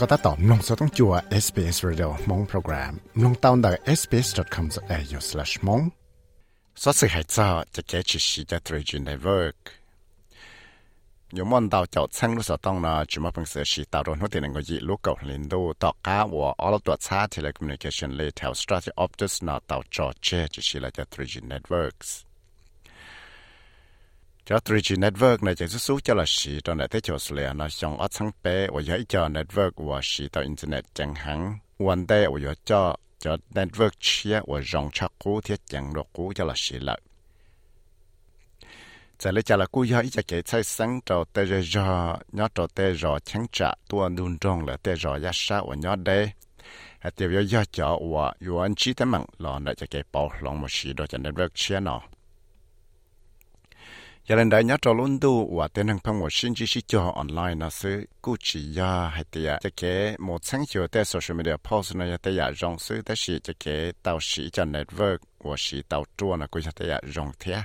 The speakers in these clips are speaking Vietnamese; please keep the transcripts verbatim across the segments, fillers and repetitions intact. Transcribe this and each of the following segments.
ก็ตัดต่อมลงสต้องจัว เอส บี เอส Radio มงโปรแกรมลงตาวน์ได้ เอส บี เอส ดอท คอม ดอท เอ ยู สแลช มงสอดสื่อให้เจ้าจะเกิดชีวิตจาก ทรี จี Network อยู่มอนดาวเจ้าช่างรู้สต้องนะจุมาเพิ่งเสียชีตาวโดนหัวเตียนงยีลูกเก่าลินดูต่อก้าวว่าออลตัวชาร์ telecommunication เลยแถว strategy optus นะตาวจอเจจะชีละจาก ทรี จี Networks cho ทรี จี network 呢就是属于了是当然在就是了那像我曾被我有一家 network 我是到 internet 进行 one day 我有叫叫 network 切我让插股贴进入股就了是了在了家了股有一只给菜生到带着热要到带热清茶多运动了带热一下我要的还得要要叫我有安记的忙了那就给包lòng我是到 network 切呢giờ lần đấy nhớ cho luôn đủ và tên hàng phong một sinh chỉ cho online nó sẽ cụ chỉ ya hay tiệt cho cái một sáng chiều tại social media post này tại ya rong sự tại sĩ cho cái tàu sĩ cho network và sĩ tàu tour nó cũng tại ya rong thế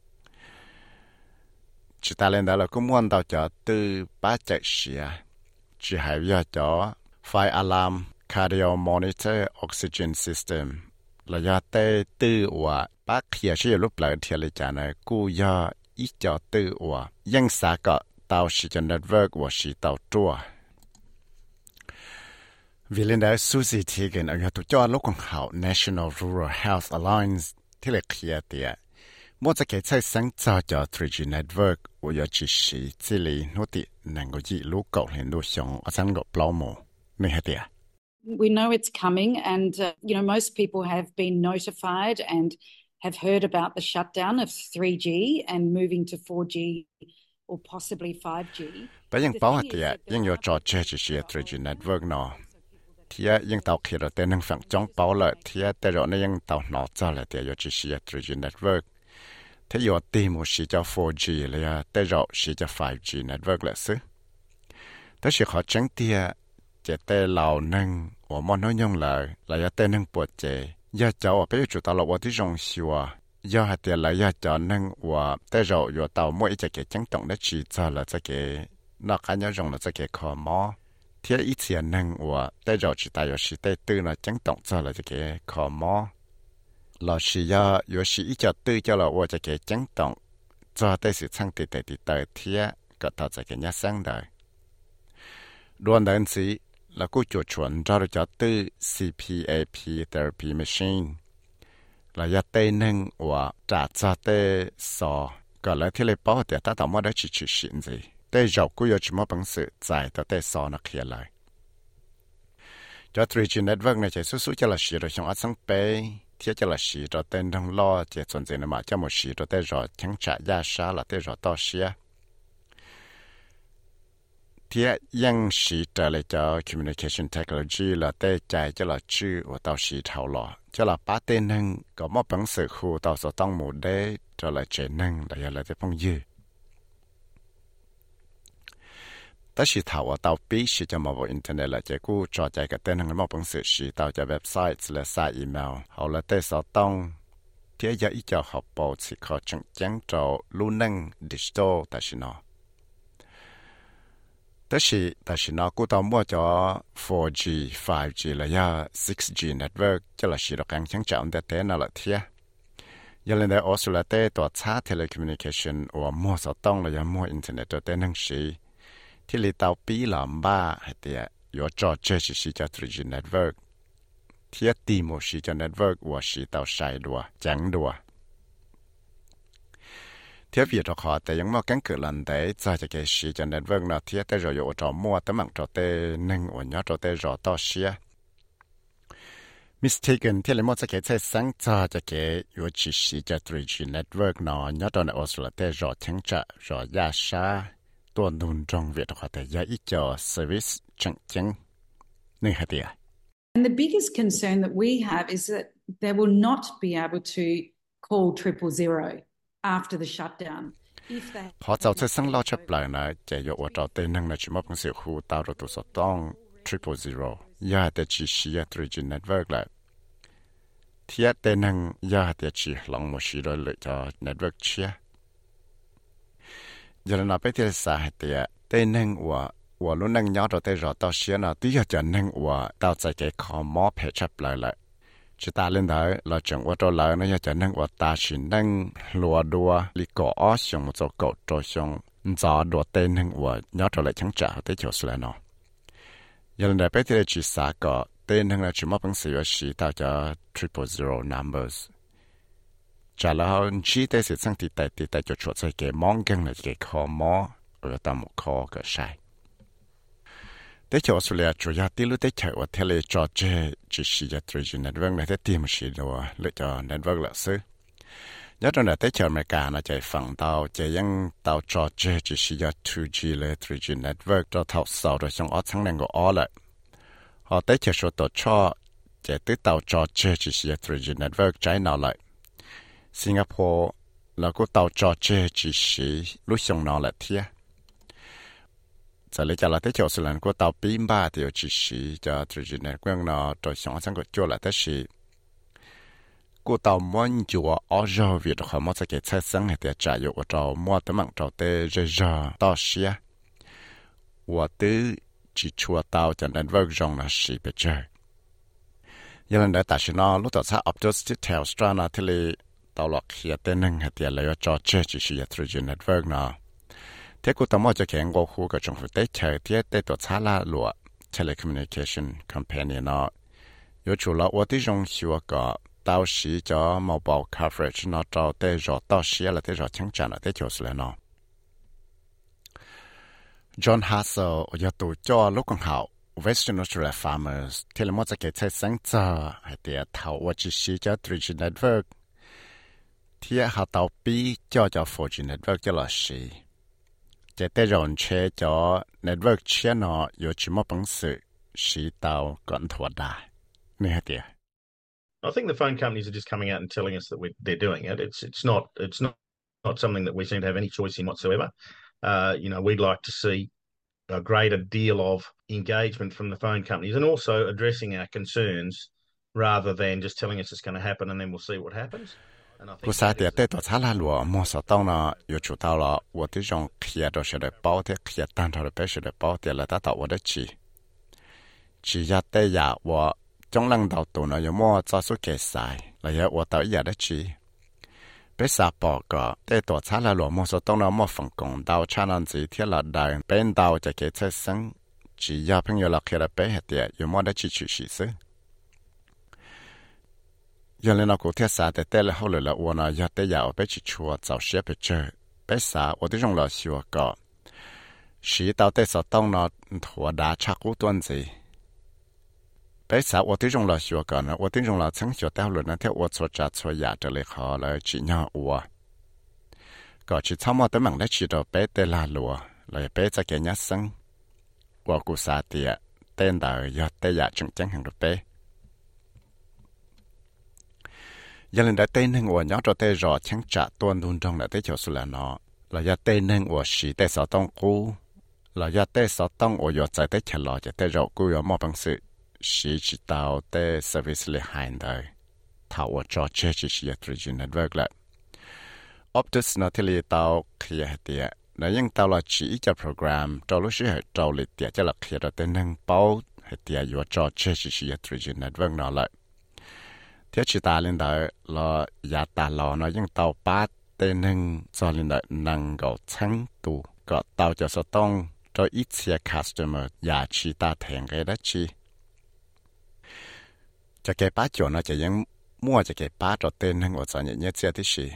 chỉ ta lên đó là cũng muốn tàu cho từ ba chạy sĩ chỉ hay ya cho fire alarm cardio monitor oxygen system là ya tại từ và ba kia sẽ lúc lại thì là cho này cũng ya ít cho tự và dân xã có tàu sử dụng network và sử tàu tour. Vì lên đó Susie Teigen ở nhà tổ chức lúc còn hậu National Rural Health Alliance thì là kia tiệt. Mỗi cái cái sáng tạo cho three G network và giờ chỉ sử chỉ lý nốt tiệt năng có gì lúc cậu hiện đồ xong ở sang độ bao mồ này hết tiệt. We know it's coming and uh, you know most people have been notified and have heard about the shutdown of three G and moving to four G or possibly five G. Bây giờ bảo thì những your trò chơi chỉ là three G network nó. Thì những tàu kia là tên năng phẳng trong bảo lại thì tại rồi những tàu nó cho là thì chỉ là three G network. Thế giờ tìm một chỉ cho four G là tại rồi chỉ cho five G network là xứ. Đó là họ tránh tia chỉ tại lào năng và món nói nhung là là tên năng bột chế. Giờ cháu ở bây giờ tao là ởที่rong xìa, giờ hạt tiền là giờ cháu năng và tại rồi giờ tao mỗi cái cái trắng trọng để chỉ cho là cái nó cái nhớ rong là cái khó mò, thì ít tiền năng và tại rồi chỉ tại giờ chỉ tại tư là trắng trọng cho là cái khó mò, là chỉ giờ giờ chỉ ít cho tư cho là ở cái trắng trọng cho tại sự sang từ từ từ thì cái tao cái nhớ sang đời, luôn đến gì là cô chuột chuẩn ra được cho từ xê pê a pê therapy machine là ya tây nâng và trả cho tây sò còn lại thì lấy bảo để ta tạo mọi đó chỉ chỉ xin gì tây dọc cô chỉ mất bằng sự giải cho tây sò nó kia lại cho three G network này chỉ số số cho là chỉ rồi trong áp sáng bé thiết cho là chỉ rồi tên đang lo chỉ chuẩn gì mà cho một chỉ rồi tây rồi chẳng trả giá xa là tây rồi to xía thìยังสีจะเลยจะ communication technology ละแต่ใจจะละชื่อว่าต่อสีเท่าหล่อจะละป้าเต้นนึงก็มอบปังสือครูต่อสต้องหมู่ได้จะละเจนึงแต่ยังละจะพงยืแต่สีเท่าว่าต่อปีสีจะมาบนอินเทอร์เน็ตละจะกู้จอใจกับเต้นนึงมอบปังสือสีต่อจะเว็บไซต์และสายอีเมลเอาละแต่สต้องที่จะอีจะhọc bộสิขอจังจังจะรู้นึงดิจิทัลแต่สิเนาะแต่สิแต่สินะกูต้องมั่วจอ four G five G และยา six G network จะละสิเราแข่งช่างจ่าอันเดเต้นั่นแหละเทียยังเล่นได้ออสเตรเลียเต้ตัวชา telecommunication ว่ามั่วสต้องและยามั่วอินเทอร์เน็ตตัวเต้นั่งสีที่ลีเตาปีหลอมบ้าให้เตียอยู่จอเจสิสิจะ three G network เทียตีโมสิจะ network ว่าสิเตาใช้ดัวจังดัวเทียบอยู่ต่อขอแต่ยังไม่กันเกิดลันได้จะจะเกิดสีจะเน็ตเวิร์กนะเทียบแต่เราอยู่จอมัวแต่มันจอเตหนึ่งวันย้อนจอเตรอต่อเชียมิสเทกันที่เราไม่จะเกิดใช้สังจะจะเกิดอยู่ที่สีจะ three G network นะย้อนจอในออสเตรเลียรอทั้งจะรอยาชาตัวนุนจงเวียดขอแต่ยาอีจอ service จังจังนี่ฮะเดีย And the biggest concern that we have is that they will not be able to call triple zero after the shutdown. พอเจ้าจะสั่งรอชับปลายนะจะยกว่าเจ้าเต้นนั่งในชิมอบังเสียคู่ตาวรถสดต้อง triple zero ยาแต่จีชีย three G network แหละเทียเต้นนั่งยาแต่จีหลังมาชีโดยเลยจะ network เชียยันนับไปที่สาเหตุเต้นนั่งว่า我luôn能nhớ到在到些呢，第一就能我到在给考模配出来了。chỉ ta lên đó là chẳng qua trò lời nó cho nên qua ta chỉ nên lùa đua li cỏ xong một số cột trò xong gió đùa tên nên qua nhớ trò lại chẳng trả tới chỗ xưa nó giờ lên đây bây giờ chỉ xả cỏ tên nên là chỉ mất bằng sự chỉ tạo cho triple zero numbers trả là chỉ tới sự sang thì tại thì tại chỗ chỗ sai cái mong gần là cái kho mỏ ở tầm một kho cái sai để cho Australia chủ yếu tiêu tới chạy và theo lời trò chơi chỉ sử dụng three G network này để tìm sự đồ lựa chọn network là sự nhớ trong này tới chạy America nó chạy phẳng tàu chạy những tàu trò chơi chỉ sử dụng two G là three G network cho thầu sau rồi xong ở thằng này của họ lại họ tới chạy số tổ cho chạy tới tàu trò chơi chỉ sử dụng three G network trái nào lại Singapore là có tàu trò chơi chỉ sử lúc xong nào lại thiệt giờ lấy cho là tới chỗ sự lần của tàu pin ba thì chỉ sử cho three G network nó rồi xong sang cái chỗ là tới sử của tàu muốn chùa ở giờ việc họ muốn cái拆生hay là trả dụng cho mua tấm bằng cho tới giờ giờ to xía và tới chỉ chùa tàu cho nên vợ rong là sử bị chơi giờ lần đó ta sẽ nói lúc đó sẽ Optus Details ra nó thì là tàu lọc hiện tên năng hay là cho chơi chỉ sử three G network nó thế cũng tao mua cho kẻ ngô khu của trong phủ tế chơi thế tế tổ xã la lụa telecommunication company nó yếu chủ là ở tí trong hiệu quả tao sĩ cho mobile coverage nó cho tế rõ tao sĩ là tế rõ chẳng chẳng là tế chỗ sự nó John Hassel ở tù cho lúc còn hậu Western Australia Farmers thì là mua cho kẻ chơi sáng giờ hay tế thảo ở chỉ sĩ cho three G network thì họ tàu bí cho cho four G network cho là sĩ chỉ để rộng chế cho network chế nó có chỉ một bằng sự sĩ tàu còn thua đà. Nè tiệt. I think the phone companies are just coming out and telling us that we, they're doing it. It's it's not it's not not something that we seem to have any choice in whatsoever. Uh, you know, we'd like to see a greater deal of engagement from the phone companies and also addressing our concerns rather than just telling us it's going to happen and then we'll see what happens. Cô sa tiệt tế tổ xã la lúa mua sắm tông nó có chủ tàu là, 我这种开着是的包的开单头的白是的包的了，他到我的去，只要得呀我中冷到度呢有么早数给晒，了也我到一的去，白沙包个tế tổ xã la lúa mua sắm tông nó mua phần công đào cha năng gì thiết là đại bên đàoจะ给车生，只要朋友了开了白还的有么的去去试试。giờ lên nó cũng thiết xã để tên là hậu lửa là uốn nó giờ tới giờ bé chỉ chùa giáo sư bé chơi bé xã ở đây trong là xưa có sĩ tao tới sao tông nó thua đá chắc cú tuần gì bé xã ở đây trong là xưa có nó ở đây trong là chẳng xưa tao lửa nó theo ở chỗ trả chỗ nhà trở lại họ là chỉ nhau uốn có chỉ tham tới mảng đấy chỉ đồ bé tên là lúa là bé cho cái nhát sinh của cụ xã tiệt tên đời giờ tới giờ chẳng chẳng hàng được bé giờ lên đã tên nên của nhớ cho tên rõ chẳng trả tuần đun trong là tên chỗ số là nó là giờ tên nên của sĩ tên sáu tông cũ là giờ tên sáu tông của giờ tại tên chả lọ cho tên rõ cũ ở một bằng sự sĩ chỉ tao tên service lệ hành đời thảo ở cho chơi chỉ sĩ three G network lại Optus nó thì là tao kia tiệt nó nhưng tao là chỉ cho program cho lúc sĩ cho lịch tiệt cho là kia đó tên nên bao hay tiệt giờ cho chơi chỉ sĩ three G network nó lại thế chỉ ta lên đó là nhà ta lò nó những tàu ba tên hưng cho lên đó năng够撑住个到就是当做一些 customer 也chỉ ta thành cái đó chi cho cái ba chỗ nó chỉ những mua cho cái ba cho tên hưng ở trong những nhất thế gì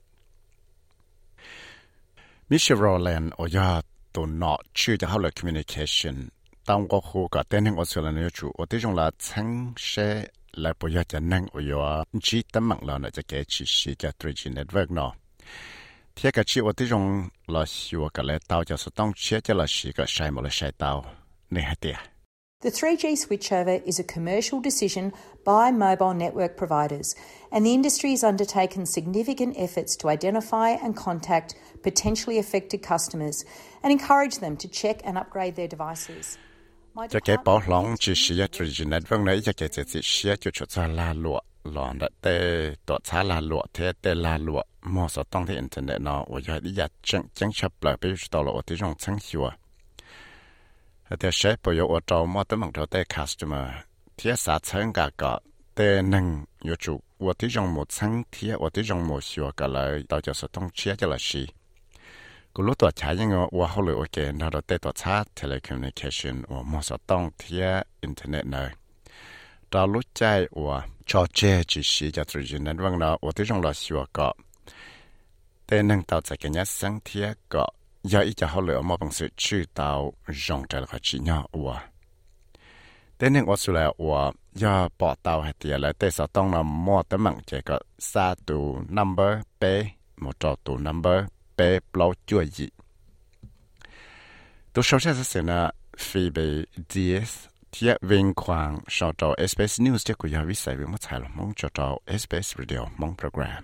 Michelle Rowland ở nhà tụi nó chưa cho họ là communication当我户个tên hưng ở chỗ là nó chủ ở đây trong là撑些là bây giờ cho năng ở chỗ chỉ tấm mạng là nóจะ给chỉ是叫three G network เนาะที่ก็ชื่อว่าที่ตรงเราชัวร์กันแล้วเตาจะต้องเชื่อจะเราสิก็ใช้หมดเลยใช้เตาเนี่ยเดีย The three G switchover is a commercial decision by mobile network providers, and the industry has undertaken significant efforts to identify and contact potentially affected customers and encourage them to check and upgrade their devices. cho cái bảo lòng chỉ sử dụng three G network này cho cái chỉ sử dụng cho cho la lụa lọn đã tê tổ xã la lụa thế tê la lụa mua số tông thế internet nó ở giờ đi giờ chẳng chẳng chấp lại bây giờ tàu lụa thì trong chẳng hiểu แต่เชฟประโยชน์เราไม่ต้องมองเราแต่ customer ที่สาธิตกันก็แต่หนึ่งอยู่จุว่าที่จงหมดทั้งที่ว่าที่จงหมดชัวก็เลยเราจะต้องเชื่อจะละสิกูรู้ตัวใช้ยังไงว่าเขาเลยโอเคเราแต่ตัวชาร์จ telecommunication ว่าไม่ต้องที่อินเทอร์เน็ตเลยเรารู้ใจว่าชอเจจิสิจะตรีจินนั้นว่าเราว่าที่จงเราชัวก็แต่หนึ่งตัวจะกันยัดสังเทียก็ยาอีจะเขาเลยมาบังสือชื่อตัวจงใจละก็ชิญญาว่าแต่หนึ่งว่าสุดแล้วว่ายาปอตัวให้เดียแล้วแต่สต้องนำมอตั้งมั่งเจก็ซาตู number เป้หมดจอตู number เป้เปล่าจ่วยจีตัวชาวเชื้อสายนะฟีเบดีเอสที่วิ่งควางชาวจอ เอส บี เอส News จะกุยาวิสัยวิมัติหลมงจอจอ เอส บี เอส Radio มงโปรแกรม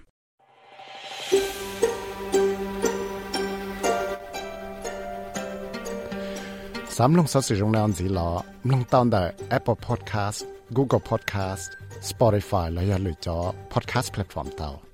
สามลงสัตว์สิรงนานสีล้อลงตอนได้ Apple Podcast Google Podcast Spotify และอย่าลืมจอ Podcast Platform เตา